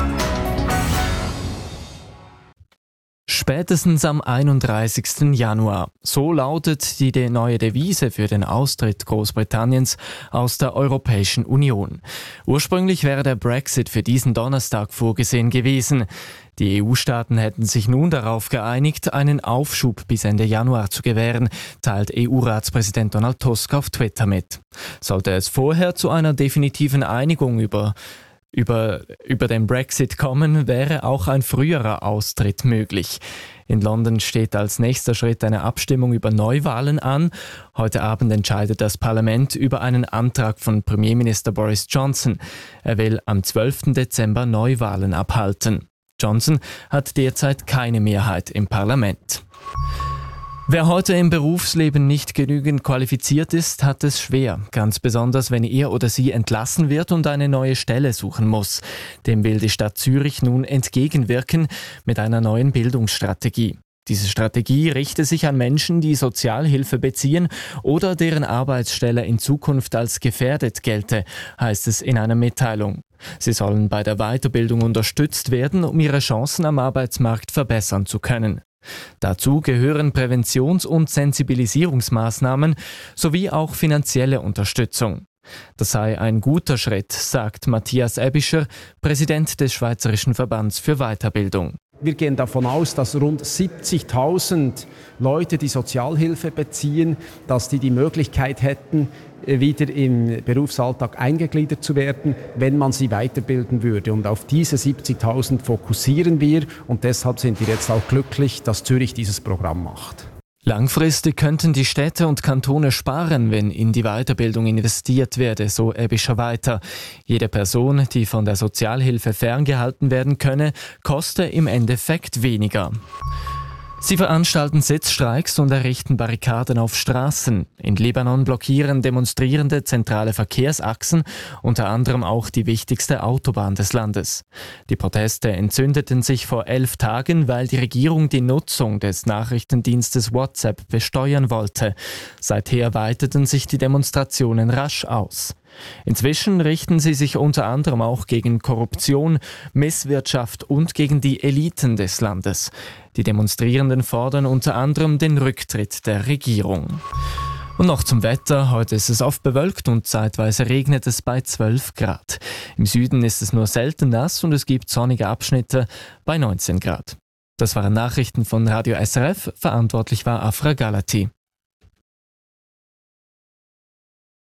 Spätestens am 31. Januar. So lautet die neue Devise für den Austritt Großbritanniens aus der Europäischen Union. Ursprünglich wäre der Brexit für diesen Donnerstag vorgesehen gewesen. Die EU-Staaten hätten sich nun darauf geeinigt, einen Aufschub bis Ende Januar zu gewähren, teilt EU-Ratspräsident Donald Tusk auf Twitter mit. Sollte es vorher zu einer definitiven Einigung über den Brexit kommen, wäre auch ein früherer Austritt möglich. In London steht als nächster Schritt eine Abstimmung über Neuwahlen an. Heute Abend entscheidet das Parlament über einen Antrag von Premierminister Boris Johnson. Er will am 12. Dezember Neuwahlen abhalten. Johnson hat derzeit keine Mehrheit im Parlament. Wer heute im Berufsleben nicht genügend qualifiziert ist, hat es schwer. Ganz besonders, wenn er oder sie entlassen wird und eine neue Stelle suchen muss. Dem will die Stadt Zürich nun entgegenwirken mit einer neuen Bildungsstrategie. Diese Strategie richte sich an Menschen, die Sozialhilfe beziehen oder deren Arbeitsstelle in Zukunft als gefährdet gelte, heißt es in einer Mitteilung. Sie sollen bei der Weiterbildung unterstützt werden, um ihre Chancen am Arbeitsmarkt verbessern zu können. Dazu gehören Präventions- und Sensibilisierungsmaßnahmen sowie auch finanzielle Unterstützung. Das sei ein guter Schritt, sagt Matthias Ebischer, Präsident des Schweizerischen Verbands für Weiterbildung. Wir gehen davon aus, dass rund 70.000 Leute, die Sozialhilfe beziehen, dass die Möglichkeit hätten, wieder im Berufsalltag eingegliedert zu werden, wenn man sie weiterbilden würde. Und auf diese 70.000 fokussieren wir und deshalb sind wir jetzt auch glücklich, dass Zürich dieses Programm macht. Langfristig könnten die Städte und Kantone sparen, wenn in die Weiterbildung investiert werde, so Ebischer weiter. Jede Person, die von der Sozialhilfe ferngehalten werden könne, koste im Endeffekt weniger. Sie veranstalten Sitzstreiks und errichten Barrikaden auf Straßen. In Libanon blockieren Demonstrierende zentrale Verkehrsachsen, unter anderem auch die wichtigste Autobahn des Landes. Die Proteste entzündeten sich vor 11 Tagen, weil die Regierung die Nutzung des Nachrichtendienstes WhatsApp besteuern wollte. Seither weiteten sich die Demonstrationen rasch aus. Inzwischen richten sie sich unter anderem auch gegen Korruption, Misswirtschaft und gegen die Eliten des Landes. Die Demonstrierenden fordern unter anderem den Rücktritt der Regierung. Und noch zum Wetter. Heute ist es oft bewölkt und zeitweise regnet es bei 12 Grad. Im Süden ist es nur selten nass und es gibt sonnige Abschnitte bei 19 Grad. Das waren Nachrichten von Radio SRF. Verantwortlich war Afra Galati.